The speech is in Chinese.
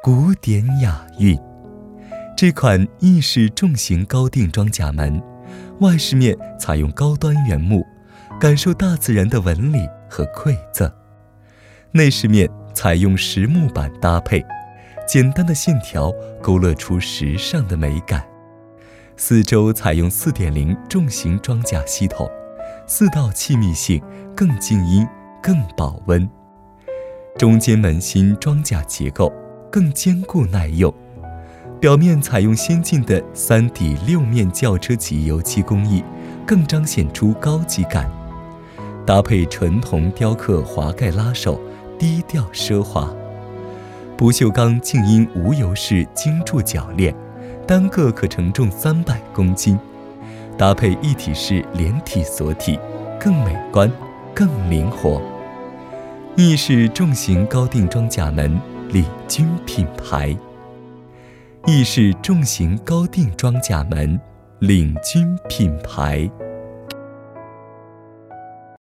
古典雅韵。这款意式重型高定装甲门，外饰面采用高端原木，感受大自然的纹理和馈赠；内饰面采用实木板搭配，简单的线条勾勒出时尚的美感。四周采用 4.0 重型装甲系统，4道气密性更静音更保温。中间门芯装甲结构更坚固耐用，表面采用先进的3底6面轿车级油漆工艺，更彰显出高级感。搭配纯铜雕刻滑盖拉手，低调奢华。不锈钢静音无油式精铸铰链，单个可承重300公斤，搭配一体式连体锁体，更美观更灵活。意式重型高定装甲门，礼君品牌。意式重型高定装甲门，领军品牌。